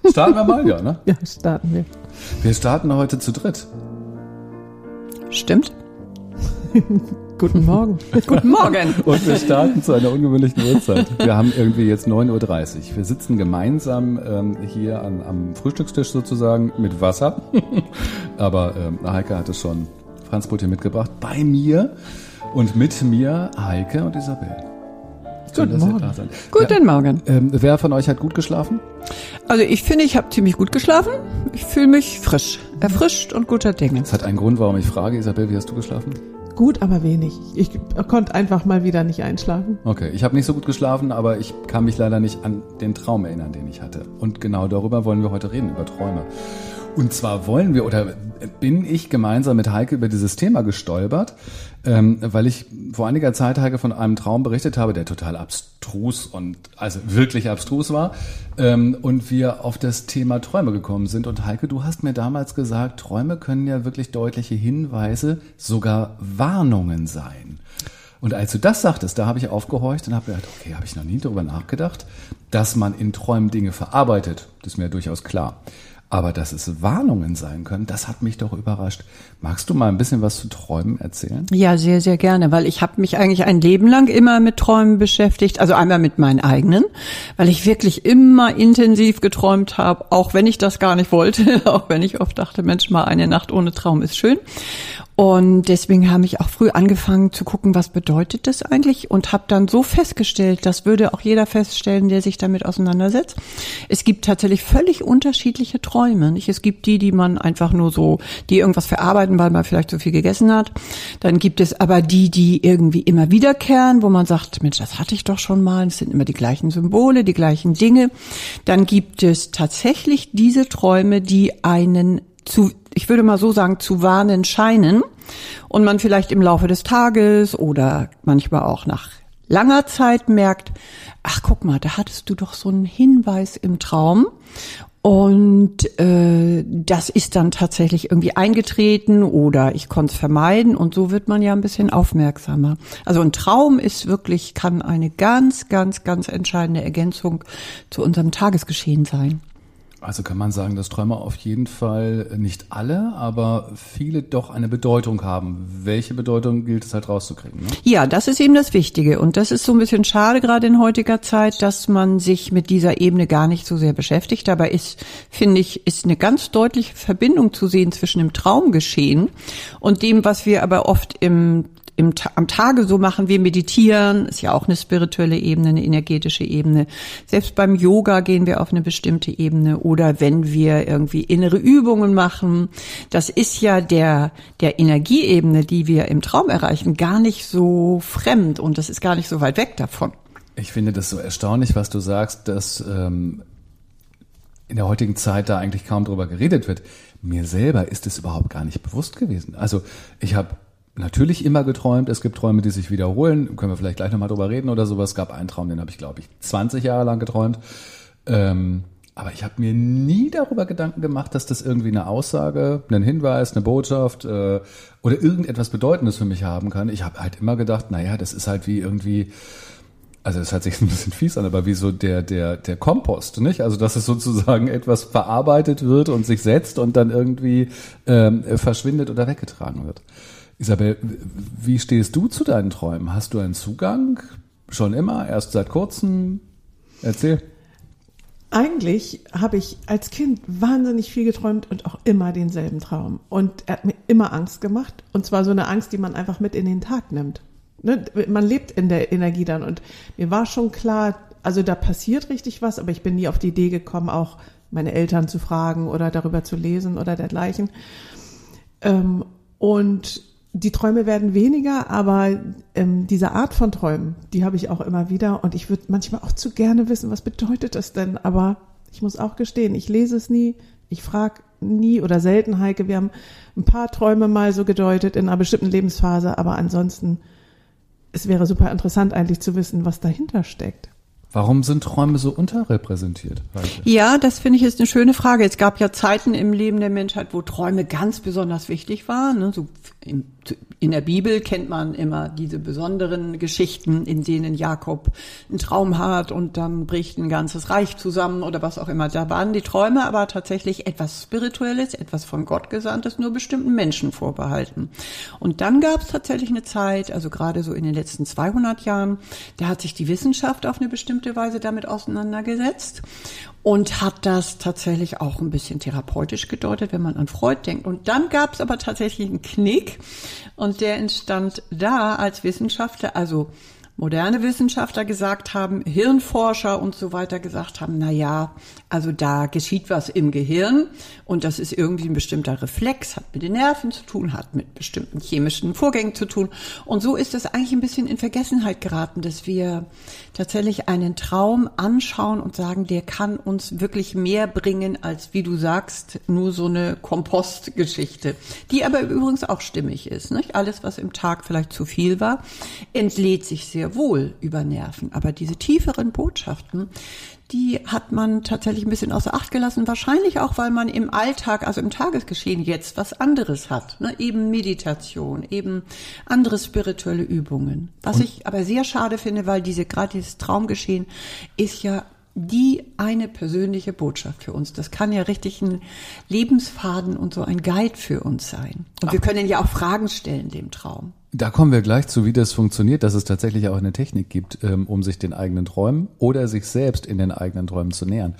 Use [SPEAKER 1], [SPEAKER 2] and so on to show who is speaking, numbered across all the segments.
[SPEAKER 1] Starten wir mal, ja, ne?
[SPEAKER 2] Ja, starten wir.
[SPEAKER 1] Wir starten heute zu dritt.
[SPEAKER 2] Stimmt. Guten Morgen. Guten Morgen.
[SPEAKER 1] Und wir starten zu einer ungewöhnlichen Uhrzeit. Wir haben irgendwie jetzt 9.30 Uhr. Wir sitzen gemeinsam hier am Frühstückstisch sozusagen mit Wasser. Aber Heike hat es schon Franzbrot hier mitgebracht. Bei mir und mit mir Heike und Isabel.
[SPEAKER 2] Guten Morgen. Guten Morgen.
[SPEAKER 1] Wer von euch hat gut geschlafen?
[SPEAKER 2] Also ich finde, ich habe ziemlich gut geschlafen. Ich fühle mich frisch, erfrischt und guter Dinge.
[SPEAKER 1] Das hat einen Grund, warum ich frage. Isabel, wie hast du geschlafen?
[SPEAKER 3] Gut, aber wenig. Ich konnte einfach mal wieder nicht einschlafen.
[SPEAKER 1] Okay, ich habe nicht so gut geschlafen, aber ich kann mich leider nicht an den Traum erinnern, den ich hatte. Und genau darüber wollen wir heute reden, über Träume. Und zwar bin ich gemeinsam mit Heike über dieses Thema gestolpert, weil ich vor einiger Zeit Heike von einem Traum berichtet habe, der total abstrus und also wirklich abstrus war, und wir auf das Thema Träume gekommen sind. Und Heike, du hast mir damals gesagt, Träume können ja wirklich deutliche Hinweise, sogar Warnungen sein. Und als du das sagtest, da habe ich aufgehorcht und habe gedacht, okay, habe ich noch nie darüber nachgedacht, dass man in Träumen Dinge verarbeitet. Das ist mir ja durchaus klar. Aber dass es Warnungen sein können, das hat mich doch überrascht. Magst du mal ein bisschen was zu Träumen erzählen?
[SPEAKER 2] Ja, sehr, sehr gerne, weil ich habe mich eigentlich ein Leben lang immer mit Träumen beschäftigt. Also einmal mit meinen eigenen, weil ich wirklich immer intensiv geträumt habe, auch wenn ich das gar nicht wollte, auch wenn ich oft dachte, Mensch, mal eine Nacht ohne Traum ist schön. Und deswegen habe ich auch früh angefangen zu gucken, was bedeutet das eigentlich, und habe dann so festgestellt, das würde auch jeder feststellen, der sich damit auseinandersetzt. Es gibt tatsächlich völlig unterschiedliche Träume. Nicht? Es gibt die man einfach nur so, die irgendwas verarbeiten, weil man vielleicht zu viel gegessen hat. Dann gibt es aber die irgendwie immer wiederkehren, wo man sagt, Mensch, das hatte ich doch schon mal. Es sind immer die gleichen Symbole, die gleichen Dinge. Dann gibt es tatsächlich diese Träume, die einen ich würde mal so sagen, zu warnen scheinen und man vielleicht im Laufe des Tages oder manchmal auch nach langer Zeit merkt, ach guck mal, da hattest du doch so einen Hinweis im Traum und das ist dann tatsächlich irgendwie eingetreten oder ich konnte es vermeiden, und so wird man ja ein bisschen aufmerksamer. Also ein Traum ist wirklich, kann eine ganz, ganz, ganz entscheidende Ergänzung zu unserem Tagesgeschehen sein.
[SPEAKER 1] Also kann man sagen, dass Träume auf jeden Fall, nicht alle, aber viele doch eine Bedeutung haben. Welche Bedeutung gilt es halt rauszukriegen? Ne?
[SPEAKER 2] Ja, das ist eben das Wichtige. Und das ist so ein bisschen schade gerade in heutiger Zeit, dass man sich mit dieser Ebene gar nicht so sehr beschäftigt. Dabei finde ich, ist eine ganz deutliche Verbindung zu sehen zwischen dem Traumgeschehen und dem, was wir aber oft am Tage so machen. Wir meditieren, ist ja auch eine spirituelle Ebene, eine energetische Ebene. Selbst beim Yoga gehen wir auf eine bestimmte Ebene, oder wenn wir irgendwie innere Übungen machen. Das ist ja der Energieebene, die wir im Traum erreichen, gar nicht so fremd, und das ist gar nicht so weit weg davon.
[SPEAKER 1] Ich finde das so erstaunlich, was du sagst, dass in der heutigen Zeit da eigentlich kaum drüber geredet wird. Mir selber ist es überhaupt gar nicht bewusst gewesen. Also ich habe natürlich immer geträumt. Es gibt Träume, die sich wiederholen. Können wir vielleicht gleich nochmal drüber reden oder sowas. Es gab einen Traum, den habe ich, glaube ich, 20 Jahre lang geträumt. Aber ich habe mir nie darüber Gedanken gemacht, dass das irgendwie eine Aussage, einen Hinweis, eine Botschaft oder irgendetwas Bedeutendes für mich haben kann. Ich habe halt immer gedacht, naja, das ist halt wie irgendwie, also das hört sich ein bisschen fies an, aber wie so der Kompost, nicht? Also dass es sozusagen etwas verarbeitet wird und sich setzt und dann irgendwie verschwindet oder weggetragen wird. Isabel, wie stehst du zu deinen Träumen? Hast du einen Zugang? Schon immer? Erst seit kurzem? Erzähl.
[SPEAKER 3] Eigentlich habe ich als Kind wahnsinnig viel geträumt und auch immer denselben Traum. Und er hat mir immer Angst gemacht. Und zwar so eine Angst, die man einfach mit in den Tag nimmt. Ne? Man lebt in der Energie dann. Und mir war schon klar, also da passiert richtig was, aber ich bin nie auf die Idee gekommen, auch meine Eltern zu fragen oder darüber zu lesen oder dergleichen. Und die Träume werden weniger, aber diese Art von Träumen, die habe ich auch immer wieder. Und ich würde manchmal auch zu gerne wissen, was bedeutet das denn? Aber ich muss auch gestehen, ich lese es nie, ich frage nie oder selten Heike. Wir haben ein paar Träume mal so gedeutet in einer bestimmten Lebensphase, aber ansonsten, es wäre super interessant eigentlich zu wissen, was dahinter steckt.
[SPEAKER 1] Warum sind Träume so unterrepräsentiert?
[SPEAKER 2] Ja, das finde ich ist eine schöne Frage. Es gab ja Zeiten im Leben der Menschheit, wo Träume ganz besonders wichtig waren, ne? So In der Bibel kennt man immer diese besonderen Geschichten, in denen Jakob einen Traum hat und dann bricht ein ganzes Reich zusammen oder was auch immer. Da waren die Träume aber tatsächlich etwas Spirituelles, etwas von Gott Gesandtes, nur bestimmten Menschen vorbehalten. Und dann gab es tatsächlich eine Zeit, also gerade so in den letzten 200 Jahren, da hat sich die Wissenschaft auf eine bestimmte Weise damit auseinandergesetzt und hat das tatsächlich auch ein bisschen therapeutisch gedeutet, wenn man an Freud denkt. Und dann gab es aber tatsächlich einen Knick und der entstand da, als Wissenschaftler, also moderne Wissenschaftler gesagt haben, Hirnforscher und so weiter gesagt haben, na ja, also da geschieht was im Gehirn und das ist irgendwie ein bestimmter Reflex, hat mit den Nerven zu tun, hat mit bestimmten chemischen Vorgängen zu tun. Und so ist das eigentlich ein bisschen in Vergessenheit geraten, dass wir tatsächlich einen Traum anschauen und sagen, der kann uns wirklich mehr bringen als, wie du sagst, nur so eine Kompostgeschichte, die aber übrigens auch stimmig ist, nicht? Alles, was im Tag vielleicht zu viel war, entlädt sich sehr wohl über Nerven. Aber diese tieferen Botschaften, die hat man tatsächlich ein bisschen außer Acht gelassen. Wahrscheinlich auch, weil man im Alltag, also im Tagesgeschehen jetzt was anderes hat. Ne? Eben Meditation, eben andere spirituelle Übungen. Was ich aber sehr schade finde, weil gerade dieses Traumgeschehen ist ja die eine persönliche Botschaft für uns. Das kann ja richtig ein Lebensfaden und so ein Guide für uns sein. Und wir können ja auch Fragen stellen dem Traum.
[SPEAKER 1] Da kommen wir gleich zu, wie das funktioniert, dass es tatsächlich auch eine Technik gibt, um sich den eigenen Träumen oder sich selbst in den eigenen Träumen zu nähern.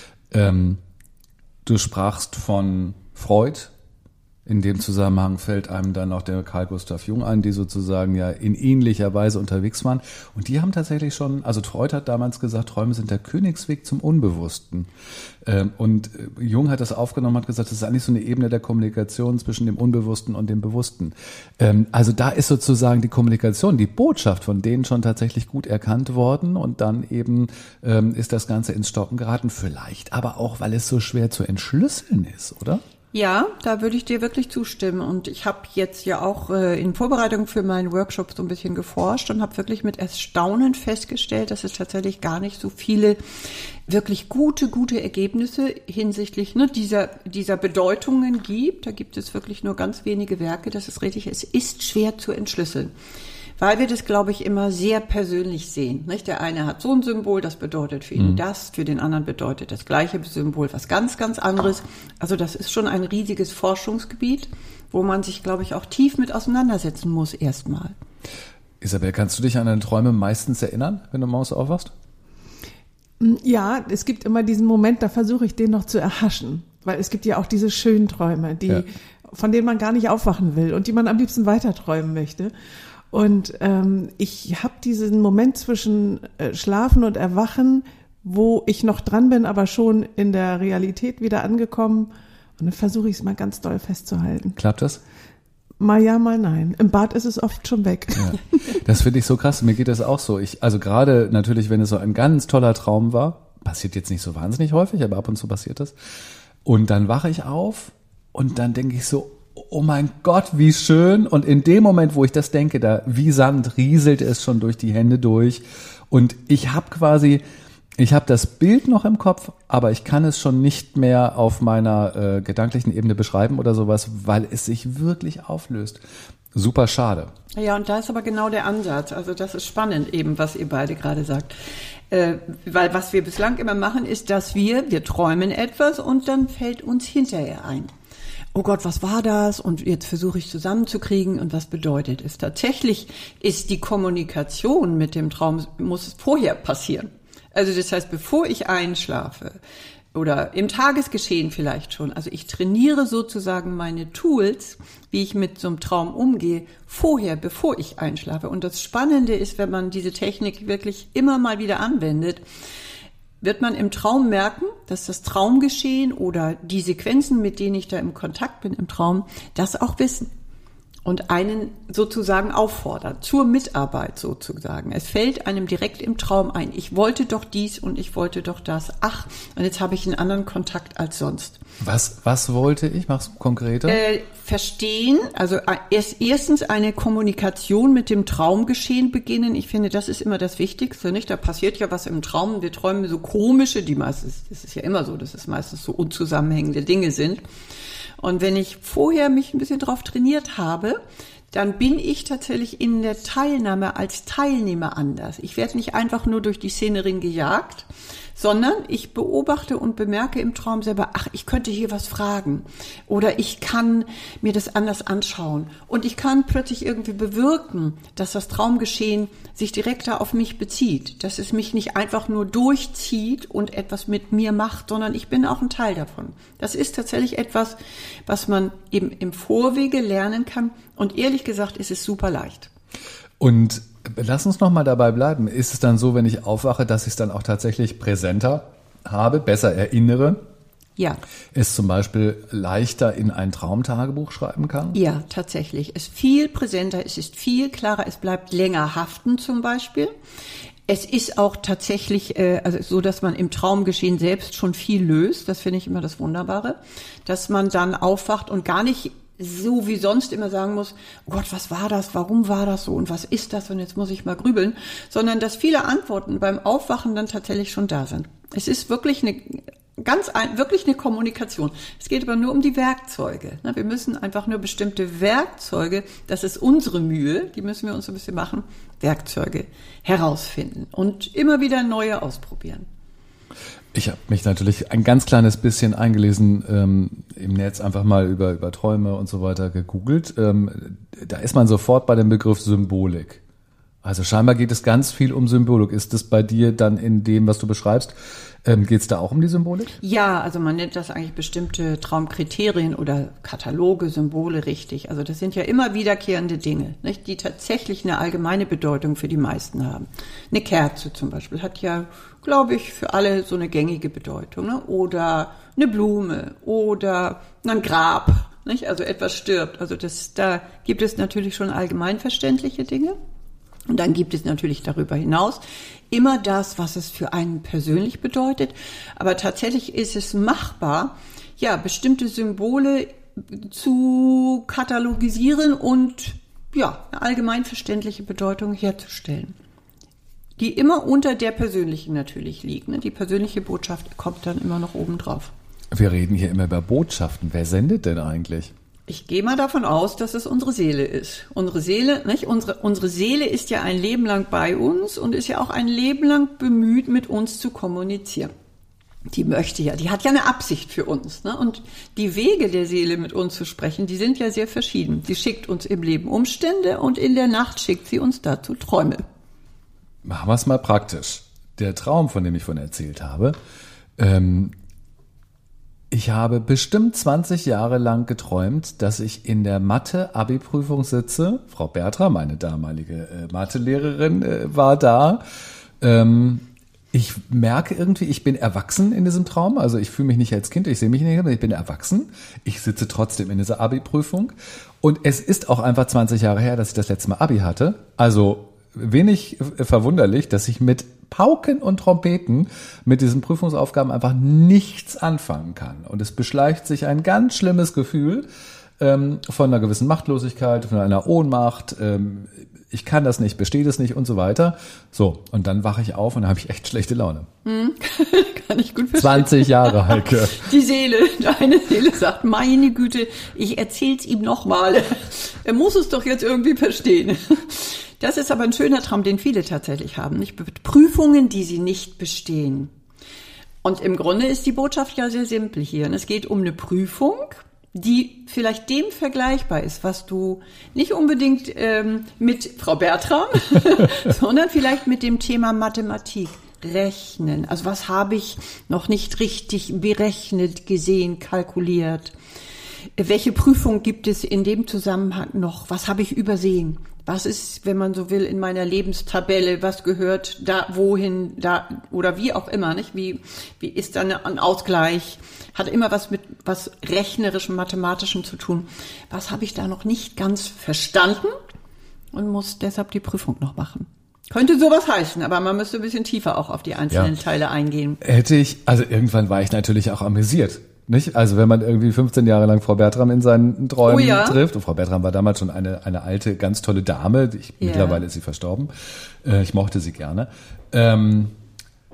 [SPEAKER 1] Du sprachst von Freud. In dem Zusammenhang fällt einem dann auch der Carl Gustav Jung ein, die sozusagen ja in ähnlicher Weise unterwegs waren. Und die haben tatsächlich schon, also Freud hat damals gesagt, Träume sind der Königsweg zum Unbewussten. Und Jung hat das aufgenommen, hat gesagt, das ist eigentlich so eine Ebene der Kommunikation zwischen dem Unbewussten und dem Bewussten. Also da ist sozusagen die Kommunikation, die Botschaft von denen schon tatsächlich gut erkannt worden und dann eben ist das Ganze ins Stocken geraten. Vielleicht aber auch, weil es so schwer zu entschlüsseln ist, oder?
[SPEAKER 2] Ja, da würde ich dir wirklich zustimmen. Und ich habe jetzt ja auch in Vorbereitung für meinen Workshop so ein bisschen geforscht und habe wirklich mit Erstaunen festgestellt, dass es tatsächlich gar nicht so viele wirklich gute Ergebnisse hinsichtlich dieser Bedeutungen gibt. Da gibt es wirklich nur ganz wenige Werke. Das ist richtig. Es ist schwer zu entschlüsseln. Weil wir das, glaube ich, immer sehr persönlich sehen. Nicht? Der eine hat so ein Symbol, das bedeutet für ihn das, für den anderen bedeutet das gleiche Symbol was ganz, ganz anderes. Also das ist schon ein riesiges Forschungsgebiet, wo man sich, glaube ich, auch tief mit auseinandersetzen muss erstmal.
[SPEAKER 1] Isabel, kannst du dich an deine Träume meistens erinnern, wenn du morgens aufwachst?
[SPEAKER 3] Ja, es gibt immer diesen Moment, da versuche ich den noch zu erhaschen. Weil es gibt ja auch diese schönen Träume, von denen man gar nicht aufwachen will und die man am liebsten weiter träumen möchte. Und ich habe diesen Moment zwischen Schlafen und Erwachen, wo ich noch dran bin, aber schon in der Realität wieder angekommen. Und dann versuche ich es mal ganz doll festzuhalten.
[SPEAKER 1] Klappt das?
[SPEAKER 3] Mal ja, mal nein. Im Bad ist es oft schon weg.
[SPEAKER 1] Ja. Das finde ich so krass. Mir geht das auch so. Also gerade natürlich, wenn es so ein ganz toller Traum war, passiert jetzt nicht so wahnsinnig häufig, aber ab und zu passiert das. Und dann wache ich auf und dann denke ich so, oh mein Gott, wie schön. Und in dem Moment, wo ich das denke, da wie Sand rieselt es schon durch die Hände durch. Und ich habe das Bild noch im Kopf, aber ich kann es schon nicht mehr auf meiner gedanklichen Ebene beschreiben oder sowas, weil es sich wirklich auflöst. Super schade.
[SPEAKER 2] Ja, und da ist aber genau der Ansatz. Also das ist spannend eben, was ihr beide gerade sagt. Weil was wir bislang immer machen, ist, dass wir träumen etwas und dann fällt uns hinterher ein. Oh Gott, was war das? Und jetzt versuche ich zusammenzukriegen und was bedeutet es? Tatsächlich ist die Kommunikation mit dem Traum, muss vorher passieren. Also das heißt, bevor ich einschlafe oder im Tagesgeschehen vielleicht schon, also ich trainiere sozusagen meine Tools, wie ich mit so einem Traum umgehe, vorher, bevor ich einschlafe. Und das Spannende ist, wenn man diese Technik wirklich immer mal wieder anwendet, wird man im Traum merken, dass das Traumgeschehen oder die Sequenzen, mit denen ich da im Kontakt bin im Traum, das auch wissen und einen sozusagen auffordern, zur Mitarbeit sozusagen. Es fällt einem direkt im Traum ein, ich wollte doch dies und ich wollte doch das. Ach, und jetzt habe ich einen anderen Kontakt als sonst.
[SPEAKER 1] Was wollte ich? Mach's konkreter.
[SPEAKER 2] Verstehen, also erstens eine Kommunikation mit dem Traumgeschehen beginnen. Ich finde, das ist immer das Wichtigste, nicht? Da passiert ja was im Traum. Wir träumen so komische, das ist ja immer so, dass es meistens so unzusammenhängende Dinge sind. Und wenn ich vorher mich ein bisschen drauf trainiert habe, dann bin ich tatsächlich in der Teilnahme als Teilnehmer anders. Ich werde nicht einfach nur durch die Szenerie gejagt, sondern ich beobachte und bemerke im Traum selber, ach, ich könnte hier was fragen oder ich kann mir das anders anschauen und ich kann plötzlich irgendwie bewirken, dass das Traumgeschehen sich direkter auf mich bezieht, dass es mich nicht einfach nur durchzieht und etwas mit mir macht, sondern ich bin auch ein Teil davon. Das ist tatsächlich etwas, was man eben im Vorwege lernen kann und ehrlich gesagt ist es super leicht.
[SPEAKER 1] Und lass uns noch mal dabei bleiben. Ist es dann so, wenn ich aufwache, dass ich es dann auch tatsächlich präsenter habe, besser erinnere?
[SPEAKER 2] Ja.
[SPEAKER 1] Es zum Beispiel leichter in ein Traumtagebuch schreiben kann?
[SPEAKER 2] Ja, tatsächlich. Es ist viel präsenter, es ist viel klarer, es bleibt länger haften zum Beispiel. Es ist auch tatsächlich also so, dass man im Traumgeschehen selbst schon viel löst. Das finde ich immer das Wunderbare, dass man dann aufwacht und gar nicht so wie sonst immer sagen muss, oh Gott, was war das, warum war das so und was ist das und jetzt muss ich mal grübeln, sondern dass viele Antworten beim Aufwachen dann tatsächlich schon da sind. Es ist wirklich wirklich eine Kommunikation. Es geht aber nur um die Werkzeuge. Wir müssen einfach nur bestimmte Werkzeuge, das ist unsere Mühe, die müssen wir uns ein bisschen machen, Werkzeuge herausfinden und immer wieder neue ausprobieren.
[SPEAKER 1] Ich habe mich natürlich ein ganz kleines bisschen eingelesen im Netz, einfach mal über Träume und so weiter gegoogelt. Da ist man sofort bei dem Begriff Symbolik. Also scheinbar geht es ganz viel um Symbolik. Ist es bei dir dann in dem, was du beschreibst, geht es da auch um die Symbolik?
[SPEAKER 2] Ja, also man nennt das eigentlich bestimmte Traumkriterien oder Kataloge, Symbole richtig. Also das sind ja immer wiederkehrende Dinge, nicht, die tatsächlich eine allgemeine Bedeutung für die meisten haben. Eine Kerze zum Beispiel hat ja, glaube ich, für alle so eine gängige Bedeutung, ne? Oder eine Blume oder ein Grab, nicht? Also etwas stirbt. Also da gibt es natürlich schon allgemeinverständliche Dinge. Und dann gibt es natürlich darüber hinaus immer das, was es für einen persönlich bedeutet. Aber tatsächlich ist es machbar, ja, bestimmte Symbole zu katalogisieren und ja, eine allgemeinverständliche Bedeutung herzustellen. Die immer unter der persönlichen natürlich liegt. Ne? Die persönliche Botschaft kommt dann immer noch oben drauf.
[SPEAKER 1] Wir reden hier immer über Botschaften. Wer sendet denn eigentlich?
[SPEAKER 2] Ich gehe mal davon aus, dass es unsere Seele ist. Unsere Seele, nicht? Unsere Seele ist ja ein Leben lang bei uns und ist ja auch ein Leben lang bemüht, mit uns zu kommunizieren. Die hat ja eine Absicht für uns, ne? Und die Wege der Seele, mit uns zu sprechen, die sind ja sehr verschieden. Sie schickt uns im Leben Umstände und in der Nacht schickt sie uns dazu Träume.
[SPEAKER 1] Machen wir es mal praktisch. Der Traum, von dem ich vorhin erzählt habe, ich habe bestimmt 20 Jahre lang geträumt, dass ich in der Mathe-Abi-Prüfung sitze. Frau Bertra, meine damalige Mathelehrerin, war da. Ich merke irgendwie, ich bin erwachsen in diesem Traum. Also ich fühle mich nicht als Kind, ich sehe mich nicht, aber ich bin erwachsen. Ich sitze trotzdem in dieser Abi-Prüfung. Und es ist auch einfach 20 Jahre her, dass ich das letzte Mal Abi hatte. Also wenig verwunderlich, dass ich mit Pauken und Trompeten mit diesen Prüfungsaufgaben einfach nichts anfangen kann. Und es beschleicht sich ein ganz schlimmes Gefühl von einer gewissen Machtlosigkeit, von einer Ohnmacht. Ich kann das nicht, bestehe das nicht und so weiter. So, und dann wache ich auf und dann habe ich echt schlechte Laune.
[SPEAKER 2] Kann ich gut verstehen.
[SPEAKER 1] 20 Jahre, Heike.
[SPEAKER 2] Deine Seele sagt, meine Güte, ich erzähl's ihm nochmal. Er muss es doch jetzt irgendwie verstehen. Das ist aber ein schöner Traum, den viele tatsächlich haben. Nicht? Prüfungen, die sie nicht bestehen. Und im Grunde ist die Botschaft ja sehr simpel hier. Es geht um eine Prüfung, die vielleicht dem vergleichbar ist, was du nicht unbedingt mit Frau Bertram, sondern vielleicht mit dem Thema Mathematik, Rechnen. Also was habe ich noch nicht richtig berechnet, gesehen, kalkuliert? Welche Prüfung gibt es in dem Zusammenhang noch? Was habe ich übersehen? Was ist, wenn man so will, in meiner Lebenstabelle, was gehört da, wohin, da, oder wie auch immer, nicht? Wie ist dann ein Ausgleich? Hat immer was mit was rechnerischem, mathematischem zu tun. Was habe ich da noch nicht ganz verstanden und muss deshalb die Prüfung noch machen? Könnte sowas heißen, aber man müsste ein bisschen tiefer auch auf die einzelnen Teile eingehen.
[SPEAKER 1] Also irgendwann war ich natürlich auch amüsiert. Nicht? Also wenn man irgendwie 15 Jahre lang Frau Bertram in seinen Träumen trifft, und Frau Bertram war damals schon eine alte, ganz tolle Dame, mittlerweile ist sie verstorben, ich mochte sie gerne.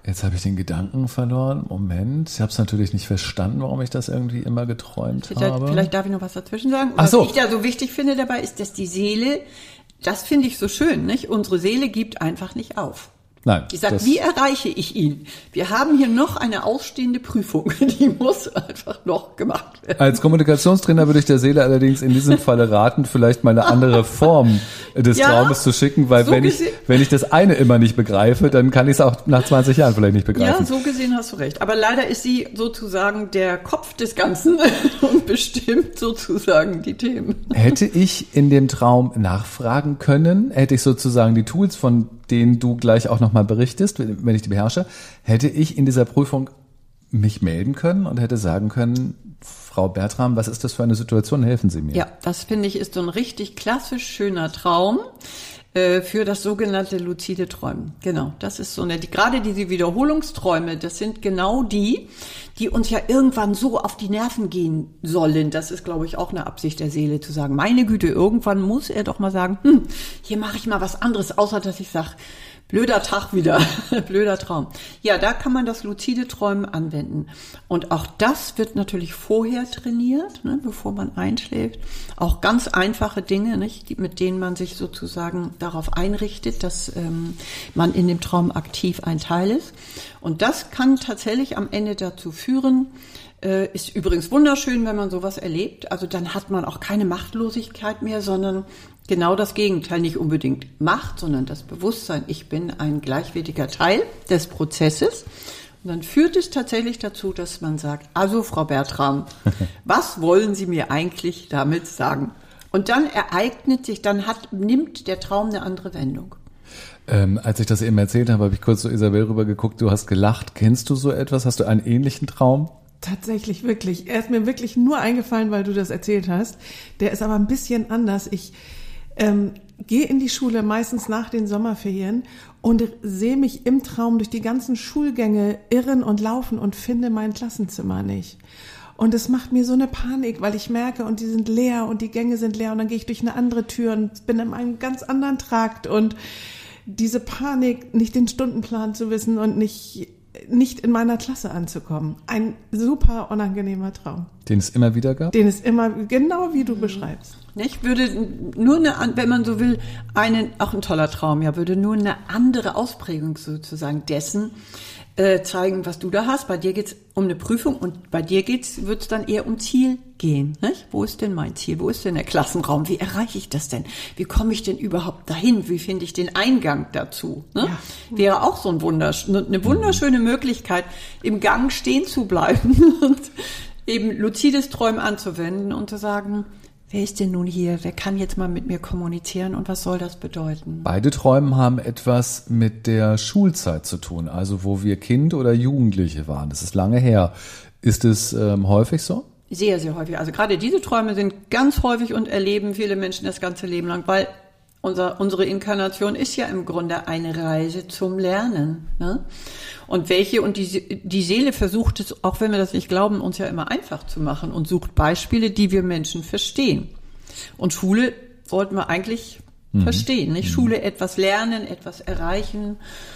[SPEAKER 1] Jetzt habe ich den Gedanken verloren. Moment, ich habe es natürlich nicht verstanden, warum ich das irgendwie immer geträumt habe.
[SPEAKER 2] Vielleicht darf ich noch was dazwischen sagen.
[SPEAKER 1] Ach so.
[SPEAKER 2] Was ich da so wichtig finde dabei, ist, dass die Seele, das finde ich so schön, nicht? Unsere Seele gibt einfach nicht auf.
[SPEAKER 1] Nein.
[SPEAKER 2] Die sagt, wie erreiche ich ihn? Wir haben hier noch eine ausstehende Prüfung, die muss einfach noch gemacht werden.
[SPEAKER 1] Als Kommunikationstrainer würde ich der Seele allerdings in diesem Falle raten, vielleicht mal eine andere Form des Traumes zu schicken, weil
[SPEAKER 2] so
[SPEAKER 1] wenn ich das eine immer nicht begreife, dann kann ich es auch nach 20 Jahren vielleicht nicht begreifen.
[SPEAKER 2] Ja, so gesehen hast du recht. Aber leider ist sie sozusagen der Kopf des Ganzen und bestimmt sozusagen die Themen.
[SPEAKER 1] Hätte ich in dem Traum nachfragen können, hätte ich sozusagen die Tools, von denen du gleich auch nochmal berichtest, wenn ich die beherrsche, hätte ich in dieser Prüfung mich melden können und hätte sagen können, Frau Bertram, was ist das für eine Situation? Helfen Sie mir.
[SPEAKER 2] Ja, das finde ich ist so ein richtig klassisch schöner Traum für das sogenannte luzide Träumen. Genau, das ist so gerade diese Wiederholungsträume, das sind genau die uns ja irgendwann so auf die Nerven gehen sollen. Das ist, glaube ich, auch eine Absicht der Seele, zu sagen, meine Güte, irgendwann muss er doch mal sagen, hier mache ich mal was anderes, außer dass ich sage, blöder Tag wieder, blöder Traum. Ja, da kann man das luzide Träumen anwenden. Und auch das wird natürlich vorher trainiert, ne, bevor man einschläft. Auch ganz einfache Dinge, nicht, mit denen man sich sozusagen darauf einrichtet, dass man in dem Traum aktiv ein Teil ist. Und das kann tatsächlich am Ende dazu führen, ist übrigens wunderschön, wenn man sowas erlebt. Also dann hat man auch keine Machtlosigkeit mehr, sondern genau das Gegenteil, nicht unbedingt Macht, sondern das Bewusstsein, ich bin ein gleichwertiger Teil des Prozesses. Und dann führt es tatsächlich dazu, dass man sagt, also Frau Bertram, was wollen Sie mir eigentlich damit sagen? Und dann nimmt der Traum eine andere Wendung.
[SPEAKER 1] Als ich das eben erzählt habe ich kurz zu Isabel rübergeguckt, du hast gelacht. Kennst du so etwas? Hast du einen ähnlichen Traum?
[SPEAKER 3] Tatsächlich, wirklich. Er ist mir wirklich nur eingefallen, weil du das erzählt hast. Der ist aber ein bisschen anders. Ich gehe in die Schule, meistens nach den Sommerferien, und sehe mich im Traum durch die ganzen Schulgänge irren und laufen und finde mein Klassenzimmer nicht. Und es macht mir so eine Panik, weil ich merke, und die sind leer und die Gänge sind leer und dann gehe ich durch eine andere Tür und bin in einem ganz anderen Trakt, und diese Panik, nicht den Stundenplan zu wissen und nicht in meiner Klasse anzukommen. Ein super unangenehmer Traum.
[SPEAKER 1] Den es immer wieder gab?
[SPEAKER 3] Den es immer, genau wie du beschreibst.
[SPEAKER 2] Ich würde nur wenn man so will, auch ein toller Traum, ja, würde nur eine andere Ausprägung sozusagen dessen zeigen, was du da hast. Bei dir geht's um eine Prüfung und bei dir wird's dann eher um Ziel gehen. Nicht? Wo ist denn mein Ziel? Wo ist denn der Klassenraum? Wie erreiche ich das denn? Wie komme ich denn überhaupt dahin? Wie finde ich den Eingang dazu? Ne? Ja. Wäre auch so eine wunderschöne Möglichkeit, im Gang stehen zu bleiben und eben luzides Träumen anzuwenden und zu sagen, wer ist denn nun hier? Wer kann jetzt mal mit mir kommunizieren und was soll das bedeuten?
[SPEAKER 1] Beide Träume haben etwas mit der Schulzeit zu tun, also wo wir Kind oder Jugendliche waren. Das ist lange her. Ist es häufig so?
[SPEAKER 2] Sehr, sehr häufig. Also gerade diese Träume sind ganz häufig und erleben viele Menschen das ganze Leben lang, weil unsere Inkarnation ist ja im Grunde eine Reise zum Lernen. Ne? Und die Seele versucht es, auch wenn wir das nicht glauben, uns ja immer einfach zu machen und sucht Beispiele, die wir Menschen verstehen. Und Schule wollten wir eigentlich verstehen, nicht? Schule, etwas lernen, etwas erreichen,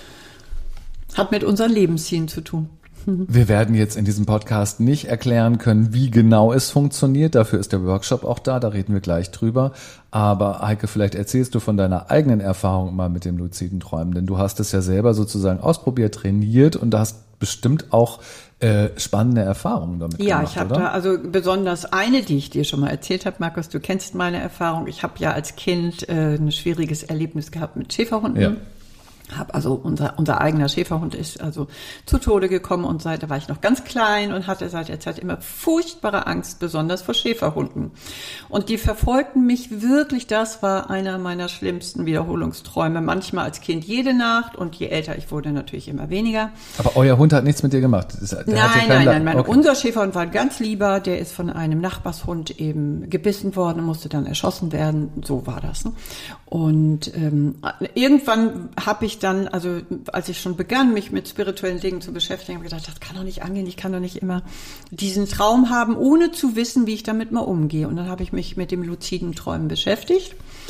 [SPEAKER 2] hat mit unseren Lebenszielen zu tun.
[SPEAKER 1] Wir werden jetzt in diesem Podcast nicht erklären können, wie genau es funktioniert. Dafür ist der Workshop auch da reden wir gleich drüber. Aber Heike, vielleicht erzählst du von deiner eigenen Erfahrung mal mit dem luziden Träumen, denn du hast es ja selber sozusagen ausprobiert, trainiert und hast bestimmt auch spannende Erfahrungen damit gemacht,
[SPEAKER 2] Ja, ich habe da also besonders eine, die ich dir schon mal erzählt habe, Markus, du kennst meine Erfahrung. Ich habe ja als Kind ein schwieriges Erlebnis gehabt mit Schäferhunden. Ja. Also unser eigener Schäferhund ist also zu Tode gekommen und da war ich noch ganz klein und hatte seit der Zeit immer furchtbare Angst, besonders vor Schäferhunden. Und die verfolgten mich wirklich, das war einer meiner schlimmsten Wiederholungsträume, manchmal als Kind jede Nacht und je älter ich wurde, natürlich immer weniger.
[SPEAKER 1] Aber euer Hund hat nichts mit dir gemacht?
[SPEAKER 2] Nein. Okay. Unser Schäferhund war ganz lieber, der ist von einem Nachbarshund eben gebissen worden und musste dann erschossen werden, so war das. Ne? Und irgendwann habe ich dann, also als ich schon begann, mich mit spirituellen Dingen zu beschäftigen, habe ich gedacht, das kann doch nicht angehen, ich kann doch nicht immer diesen Traum haben, ohne zu wissen, wie ich damit mal umgehe. Und dann habe ich mich mit dem luziden Träumen beschäftigt,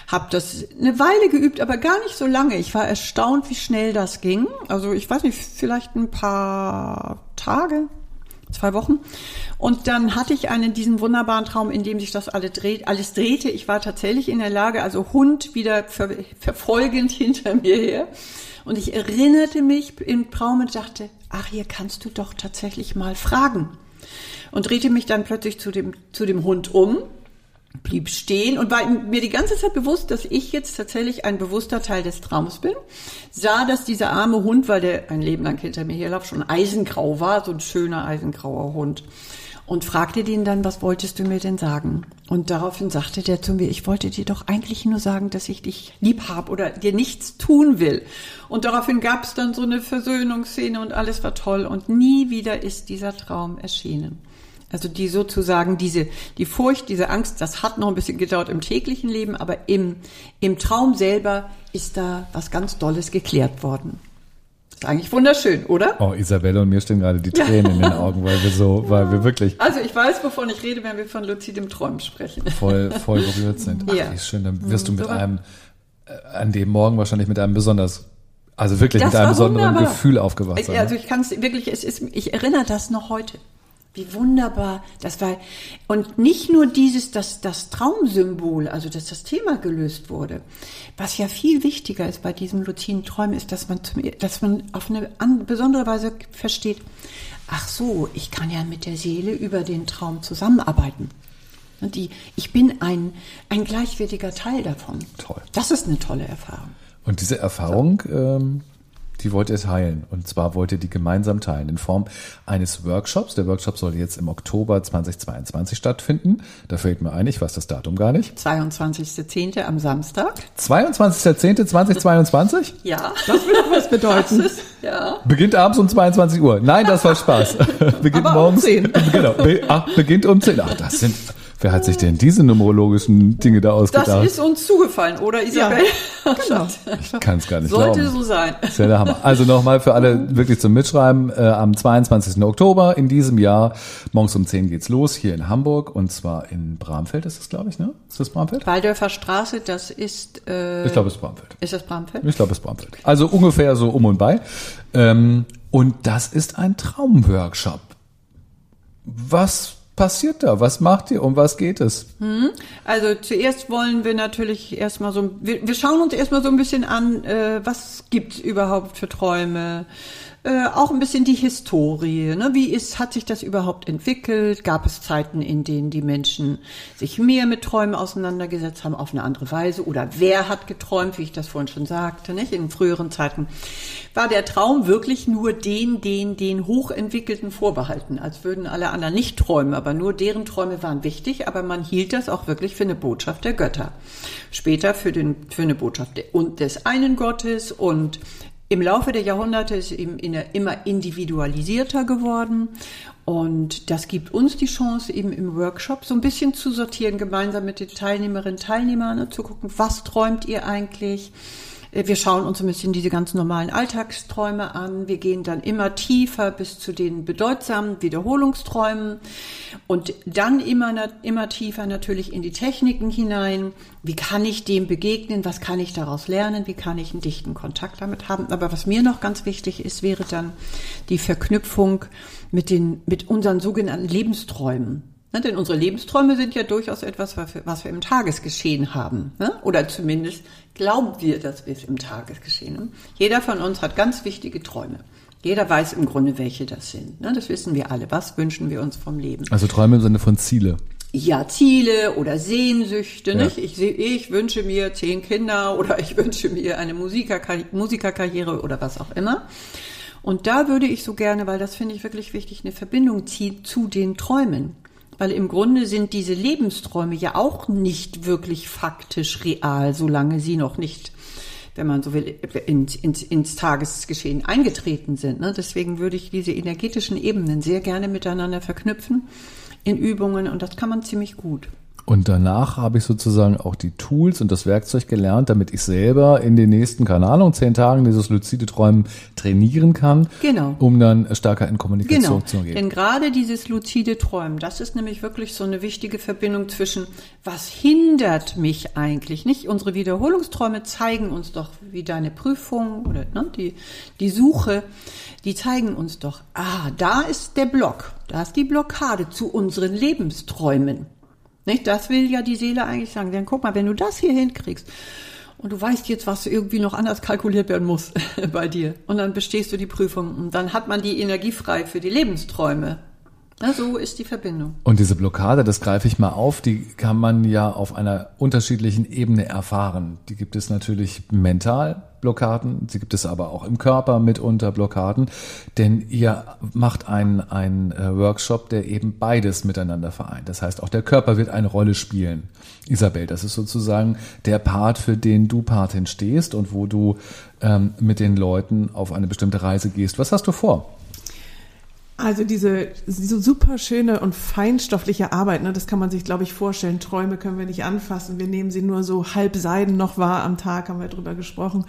[SPEAKER 2] Habe das eine Weile geübt, aber gar nicht so lange. Ich war erstaunt, wie schnell das ging. Also ich weiß nicht, vielleicht ein paar Tage, 2 Wochen. Und dann hatte ich diesen wunderbaren Traum, in dem sich das alles drehte. Ich war tatsächlich in der Lage, also Hund wieder verfolgend hinter mir her. Und ich erinnerte mich im Traum und dachte, ach, hier kannst du doch tatsächlich mal fragen. Und drehte mich dann plötzlich zu dem Hund um, blieb stehen und war mir die ganze Zeit bewusst, dass ich jetzt tatsächlich ein bewusster Teil des Traums bin. Sah, dass dieser arme Hund, weil der ein Leben lang hinter mir herlief, schon eisengrau war, so ein schöner eisengrauer Hund. Und fragte den dann, was wolltest du mir denn sagen? Und daraufhin sagte der zu mir, ich wollte dir doch eigentlich nur sagen, dass ich dich lieb habe oder dir nichts tun will. Und daraufhin gab es dann so eine Versöhnungsszene und alles war toll. Und nie wieder ist dieser Traum erschienen. Also die sozusagen die Furcht, diese Angst, das hat noch ein bisschen gedauert im täglichen Leben, aber im Traum selber ist da was ganz Dolles geklärt worden. Das ist eigentlich wunderschön, oder?
[SPEAKER 1] Oh, Isabelle und mir stehen gerade die Tränen in den Augen, weil wir wirklich...
[SPEAKER 2] Also ich weiß, wovon ich rede, wenn wir von luzidem Träumen sprechen.
[SPEAKER 1] Voll berührt sind. Ach,
[SPEAKER 2] Ja.
[SPEAKER 1] wie schön. Dann wirst du an dem Morgen wahrscheinlich mit einem besonderen
[SPEAKER 2] wunderbar.
[SPEAKER 1] Gefühl aufgewacht sein.
[SPEAKER 2] Also ich kann es wirklich, ich erinnere das noch heute. Wie wunderbar das war. Und nicht nur das Traumsymbol, also dass das Thema gelöst wurde. Was ja viel wichtiger ist bei diesem luziden Träumen, ist, dass man auf eine besondere Weise versteht, ach so, ich kann ja mit der Seele über den Traum zusammenarbeiten. Und ich bin ein gleichwertiger Teil davon.
[SPEAKER 1] Toll.
[SPEAKER 2] Das ist eine tolle Erfahrung.
[SPEAKER 1] Und diese Erfahrung, die wollt ihr teilen. Und zwar wollt ihr die gemeinsam teilen in Form eines Workshops. Der Workshop soll jetzt im Oktober 2022 stattfinden. Da fällt mir ein, ich weiß das Datum gar nicht.
[SPEAKER 2] 22.10. am Samstag.
[SPEAKER 1] 22.10.2022?
[SPEAKER 2] Ja.
[SPEAKER 3] Das will doch was bedeuten.
[SPEAKER 2] Ja.
[SPEAKER 1] Beginnt abends um 22 Uhr. Nein, das war Spaß. Beginnt
[SPEAKER 3] Aber
[SPEAKER 1] morgens.
[SPEAKER 3] um 10.
[SPEAKER 1] Genau. Beginnt um 10. Ach, wer hat sich denn diese numerologischen Dinge da ausgedacht?
[SPEAKER 2] Das ist uns zugefallen, oder Isabel?
[SPEAKER 3] Ja, genau.
[SPEAKER 1] Ich kann es gar nicht
[SPEAKER 2] Sollte
[SPEAKER 1] glauben.
[SPEAKER 2] so sein.
[SPEAKER 1] Das ist ja der Hammer. Also nochmal für alle wirklich zum Mitschreiben. Am 22. Oktober in diesem Jahr, morgens um 10 geht's los, hier in Hamburg. Und zwar in Bramfeld ist es, glaube ich, ne? Ist das Bramfeld?
[SPEAKER 2] Waldorfer Straße, das ist...
[SPEAKER 1] Ich glaube, es ist Bramfeld.
[SPEAKER 2] Ist das Bramfeld?
[SPEAKER 1] Ich glaube, es ist Bramfeld. Also ungefähr so um und bei. Und das ist ein Traumworkshop. Was passiert da? Was macht ihr? Um was geht es?
[SPEAKER 2] Also zuerst wollen wir natürlich wir schauen uns erstmal so ein bisschen an, was gibt's überhaupt für Träume, auch ein bisschen die Historie, ne? Hat sich das überhaupt entwickelt? Gab es Zeiten, in denen die Menschen sich mehr mit Träumen auseinandergesetzt haben, auf eine andere Weise? Oder wer hat geträumt, wie ich das vorhin schon sagte, nicht? In früheren Zeiten war der Traum wirklich nur den Hochentwickelten vorbehalten, als würden alle anderen nicht träumen, aber nur deren Träume waren wichtig, aber man hielt das auch wirklich für eine Botschaft der Götter. Später für eine Botschaft des einen Gottes, und im Laufe der Jahrhunderte ist eben immer individualisierter geworden, und das gibt uns die Chance, eben im Workshop so ein bisschen zu sortieren, gemeinsam mit den Teilnehmerinnen und Teilnehmern, ne, zu gucken, was träumt ihr eigentlich? Wir schauen uns ein bisschen diese ganz normalen Alltagsträume an. Wir gehen dann immer tiefer bis zu den bedeutsamen Wiederholungsträumen und dann immer tiefer natürlich in die Techniken hinein. Wie kann ich dem begegnen? Was kann ich daraus lernen? Wie kann ich einen dichten Kontakt damit haben? Aber was mir noch ganz wichtig ist, wäre dann die Verknüpfung mit unseren sogenannten Lebensträumen. Denn unsere Lebensträume sind ja durchaus etwas, was wir im Tagesgeschehen haben. Oder zumindest glauben wir, dass wir es im Tagesgeschehen haben. Jeder von uns hat ganz wichtige Träume. Jeder weiß im Grunde, welche das sind. Das wissen wir alle. Was wünschen wir uns vom Leben?
[SPEAKER 1] Also Träume im Sinne von Ziele.
[SPEAKER 2] Ja, Ziele oder Sehnsüchte.
[SPEAKER 1] Ja.
[SPEAKER 2] Nicht? Ich wünsche mir 10 Kinder oder ich wünsche mir eine Musikerkarriere oder was auch immer. Und da würde ich so gerne, weil das finde ich wirklich wichtig, eine Verbindung ziehen zu den Träumen. Weil im Grunde sind diese Lebensträume ja auch nicht wirklich faktisch real, solange sie noch nicht, wenn man so will, ins Tagesgeschehen eingetreten sind. Deswegen würde ich diese energetischen Ebenen sehr gerne miteinander verknüpfen in Übungen, und das kann man ziemlich gut.
[SPEAKER 1] Und danach habe ich sozusagen auch die Tools und das Werkzeug gelernt, damit ich selber in den nächsten, keine Ahnung, 10 Tagen dieses luzide Träumen trainieren kann,
[SPEAKER 2] Genau.
[SPEAKER 1] um dann stärker in Kommunikation
[SPEAKER 2] Genau,
[SPEAKER 1] zu gehen.
[SPEAKER 2] denn gerade dieses luzide Träumen, das ist nämlich wirklich so eine wichtige Verbindung zwischen, was hindert mich eigentlich, nicht? Unsere Wiederholungsträume zeigen uns doch, wie deine Prüfung oder die Suche, die zeigen uns doch, da ist der Block, da ist die Blockade zu unseren Lebensträumen. Nicht? Das will ja die Seele eigentlich sagen. Denn guck mal, wenn du das hier hinkriegst und du weißt jetzt, was irgendwie noch anders kalkuliert werden muss bei dir und dann bestehst du die Prüfung und dann hat man die Energie frei für die Lebensträume. Na, so ist die Verbindung.
[SPEAKER 1] Und diese Blockade, das greife ich mal auf, die kann man ja auf einer unterschiedlichen Ebene erfahren. Die gibt es natürlich mental, Blockaden, sie gibt es aber auch im Körper mitunter Blockaden, denn ihr macht einen Workshop, der eben beides miteinander vereint. Das heißt, auch der Körper wird eine Rolle spielen. Isabel, das ist sozusagen der Part, für den du Patin stehst und wo du mit den Leuten auf eine bestimmte Reise gehst. Was hast du vor?
[SPEAKER 3] Also diese super schöne und feinstoffliche Arbeit, ne, das kann man sich, glaube ich, vorstellen. Träume können wir nicht anfassen. Wir nehmen sie nur so halb Seiden noch wahr am Tag, haben wir drüber gesprochen.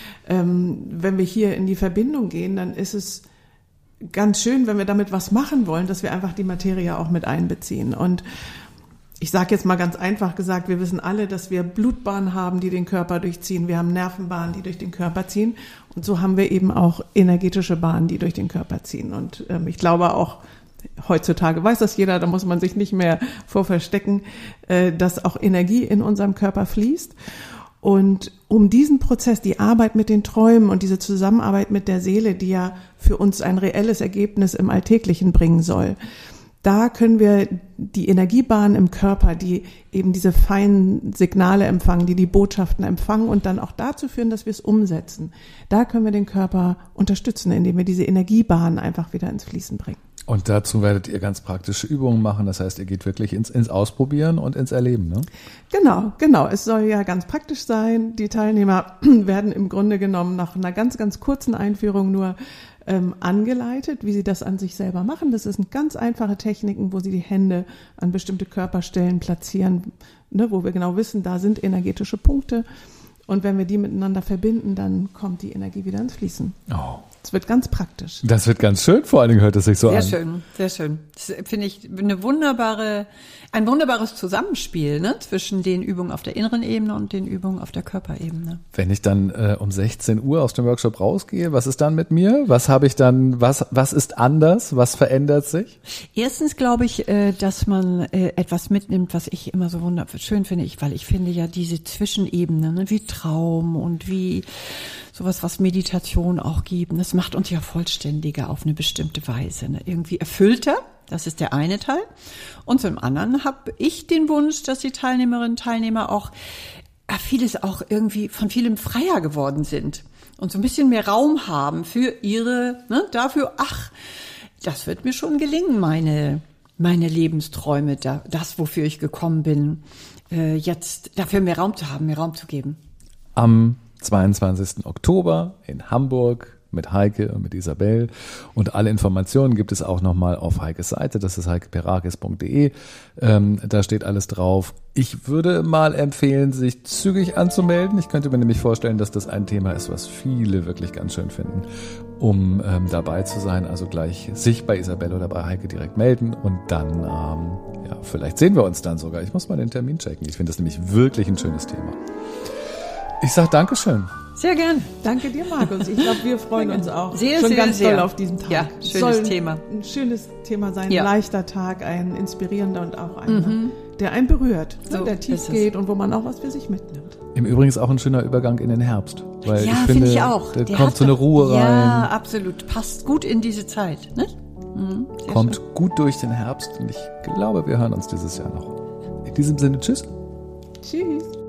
[SPEAKER 3] Wenn wir hier in die Verbindung gehen, dann ist es ganz schön, wenn wir damit was machen wollen, dass wir einfach die Materie auch mit einbeziehen. Und ich sage jetzt mal ganz einfach gesagt, wir wissen alle, dass wir Blutbahnen haben, die den Körper durchziehen. Wir haben Nervenbahnen, die durch den Körper ziehen. Und so haben wir eben auch energetische Bahnen, die durch den Körper ziehen. Und ich glaube auch, heutzutage weiß das jeder, da muss man sich nicht mehr vor verstecken, dass auch Energie in unserem Körper fließt. Und um diesen Prozess, die Arbeit mit den Träumen und diese Zusammenarbeit mit der Seele, die ja für uns ein reelles Ergebnis im Alltäglichen bringen soll, da können wir die Energiebahnen im Körper, die eben diese feinen Signale empfangen, die Botschaften empfangen und dann auch dazu führen, dass wir es umsetzen. Da können wir den Körper unterstützen, indem wir diese Energiebahnen einfach wieder ins Fließen bringen.
[SPEAKER 1] Und dazu werdet ihr ganz praktische Übungen machen. Das heißt, ihr geht wirklich ins Ausprobieren und ins Erleben, ne?
[SPEAKER 3] Genau. Es soll ja ganz praktisch sein. Die Teilnehmer werden im Grunde genommen nach einer ganz, ganz kurzen Einführung nur angeleitet, wie sie das an sich selber machen. Das sind ganz einfache Techniken, wo sie die Hände an bestimmte Körperstellen platzieren, ne, wo wir genau wissen, da sind energetische Punkte. Und wenn wir die miteinander verbinden, dann kommt die Energie wieder ins Fließen.
[SPEAKER 1] Oh.
[SPEAKER 3] Das wird ganz praktisch.
[SPEAKER 1] Das wird ganz schön, vor allen Dingen hört es sich so an.
[SPEAKER 2] Sehr schön. Das finde ich ein wunderbares Zusammenspiel, ne, zwischen den Übungen auf der inneren Ebene und den Übungen auf der Körperebene.
[SPEAKER 1] Wenn ich dann um 16 Uhr aus dem Workshop rausgehe, was ist dann mit mir? Was habe ich dann, was ist anders? Was verändert sich?
[SPEAKER 2] Erstens glaube ich, dass man etwas mitnimmt, was ich immer so wunderschön finde, weil ich finde ja diese Zwischenebene, ne, wie Traum und wie sowas, was Meditation auch gibt, das macht uns ja vollständiger auf eine bestimmte Weise, ne? Irgendwie erfüllter, das ist der eine Teil. Und zum anderen habe ich den Wunsch, dass die Teilnehmerinnen und Teilnehmer auch vieles auch irgendwie von vielem freier geworden sind und so ein bisschen mehr Raum haben für ihre, ne, dafür, das wird mir schon gelingen, meine Lebensträume, das, wofür ich gekommen bin, jetzt dafür mehr Raum zu haben, mehr Raum zu geben.
[SPEAKER 1] Am 22. Oktober in Hamburg mit Heike und mit Isabel. Und alle Informationen gibt es auch nochmal auf Heikes Seite, das ist heikeperakis.de. Da steht alles drauf. Ich würde mal empfehlen, sich zügig anzumelden. Ich könnte mir nämlich vorstellen, dass das ein Thema ist, was viele wirklich ganz schön finden, um dabei zu sein. Also gleich sich bei Isabel oder bei Heike direkt melden und dann, vielleicht sehen wir uns dann sogar. Ich muss mal den Termin checken. Ich finde das nämlich wirklich ein schönes Thema. Ich sage Dankeschön.
[SPEAKER 2] Sehr gern.
[SPEAKER 3] Danke dir, Markus. Ich glaube, wir freuen uns auch
[SPEAKER 2] sehr,
[SPEAKER 3] schon
[SPEAKER 2] sehr,
[SPEAKER 3] ganz
[SPEAKER 2] sehr
[SPEAKER 3] doll auf diesen Tag.
[SPEAKER 2] Ja, schönes Thema.
[SPEAKER 3] Ein schönes Thema sein, ein leichter Tag, ein inspirierender und auch einer, der einen berührt, so, der tief geht und wo man auch was für sich mitnimmt.
[SPEAKER 1] Im Übrigen ist auch ein schöner Übergang in den Herbst. Weil
[SPEAKER 2] ja,
[SPEAKER 1] ich finde,
[SPEAKER 2] ich auch.
[SPEAKER 1] Da kommt so eine Ruhe rein.
[SPEAKER 2] Ja, absolut. Passt gut in diese Zeit. Ne?
[SPEAKER 1] Kommt schön. Gut durch den Herbst und ich glaube, wir hören uns dieses Jahr noch. In diesem Sinne, tschüss.
[SPEAKER 3] Tschüss.